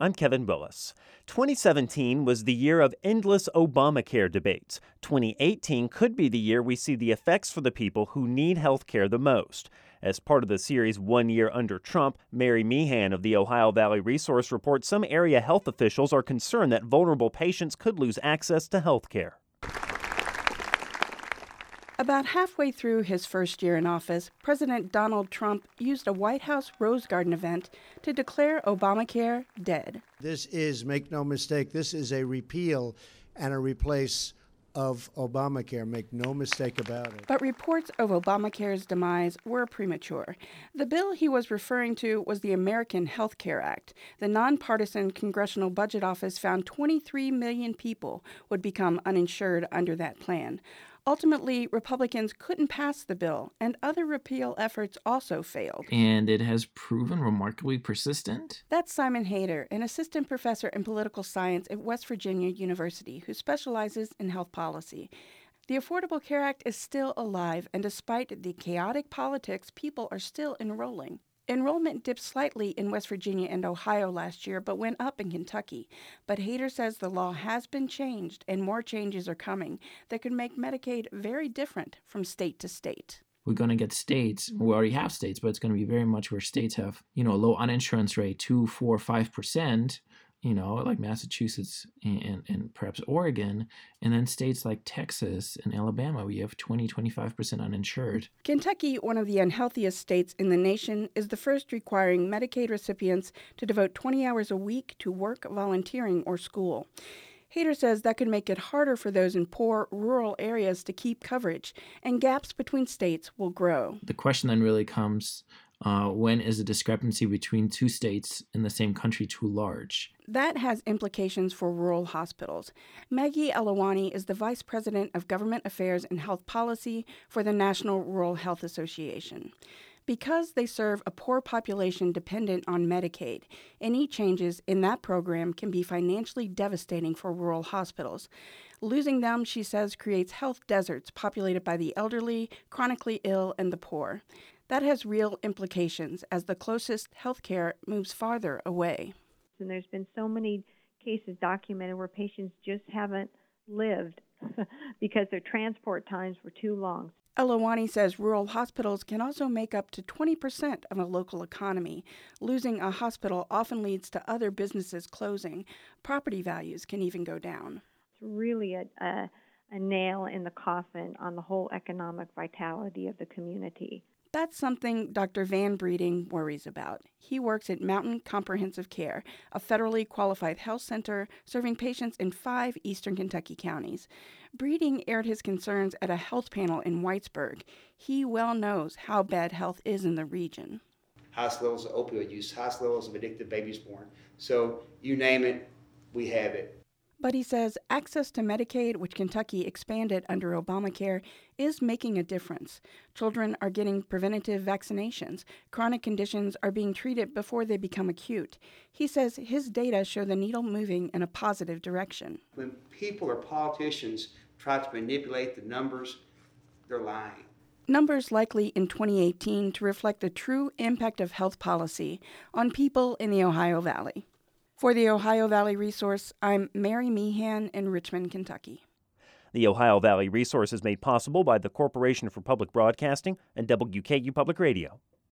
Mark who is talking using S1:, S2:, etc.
S1: I'm Kevin Willis. 2017 was the year of endless Obamacare debates. 2018 could be the year we see the effects for the people who need health care the most. As part of the series 1 Year Under Trump, Mary Meehan of the Ohio Valley Resource reports some area health officials are concerned that vulnerable patients could lose access to health care.
S2: About halfway through his first year in office, President Donald Trump used a White House Rose Garden event to declare Obamacare dead.
S3: This is, make no mistake, this is a repeal and a replace of Obamacare. Make no mistake about it.
S2: But reports of Obamacare's demise were premature. The bill he was referring to was the American Health Care Act. The nonpartisan Congressional Budget Office found 23 million people would become uninsured under that plan. Ultimately, Republicans couldn't pass the bill, and other repeal efforts also failed.
S4: And it has proven remarkably persistent.
S2: That's Simon Hayter, an assistant professor in political science at West Virginia University, who specializes in health policy. The Affordable Care Act is still alive, and despite the chaotic politics, people are still enrolling. Enrollment dipped slightly in West Virginia and Ohio last year, but went up in Kentucky. But Hayter says the law has been changed, and more changes are coming that could make Medicaid very different from state to state.
S4: We're going to get states, we already have states, but it's going to be very much where states have, a low uninsurance rate, 2, 4, 5%, like Massachusetts and perhaps Oregon, and then states like Texas and Alabama, where you have 20, 25% uninsured.
S2: Kentucky, one of the unhealthiest states in the nation, is the first requiring Medicaid recipients to devote 20 hours a week to work, volunteering, or school. Hayter says that could make it harder for those in poor, rural areas to keep coverage, and gaps between states will grow.
S4: The question then really comes, when is the discrepancy between two states in the same country too large?
S2: That has implications for rural hospitals. Maggie Elawani is the Vice President of Government Affairs and Health Policy for the National Rural Health Association. Because they serve a poor population dependent on Medicaid, any changes in that program can be financially devastating for rural hospitals. Losing them, she says, creates health deserts populated by the elderly, chronically ill, and the poor. That has real implications as the closest health care moves farther away.
S5: And there's been so many cases documented where patients just haven't lived because their transport times were too long.
S2: Elawani says rural hospitals can also make up to 20% of a local economy. Losing a hospital often leads to other businesses closing. Property values can even go down.
S5: It's really a nail in the coffin on the whole economic vitality of the community.
S2: That's something Dr. Van Breeding worries about. He works at Mountain Comprehensive Care, a federally qualified health center serving patients in 5 eastern Kentucky counties. Breeding aired his concerns at a health panel in Whitesburg. He well knows how bad health is in the region.
S6: Highest levels of opioid use, highest levels of addicted babies born. So you name it, we have it.
S2: But he says access to Medicaid, which Kentucky expanded under Obamacare, is making a difference. Children are getting preventative vaccinations. Chronic conditions are being treated before they become acute. He says his data show the needle moving in a positive direction.
S6: When people or politicians try to manipulate the numbers, they're lying.
S2: Numbers likely in 2018 to reflect the true impact of health policy on people in the Ohio Valley. For the Ohio Valley Resource, I'm Mary Meehan in Richmond, Kentucky.
S1: The Ohio Valley Resource is made possible by the Corporation for Public Broadcasting and WKU Public Radio.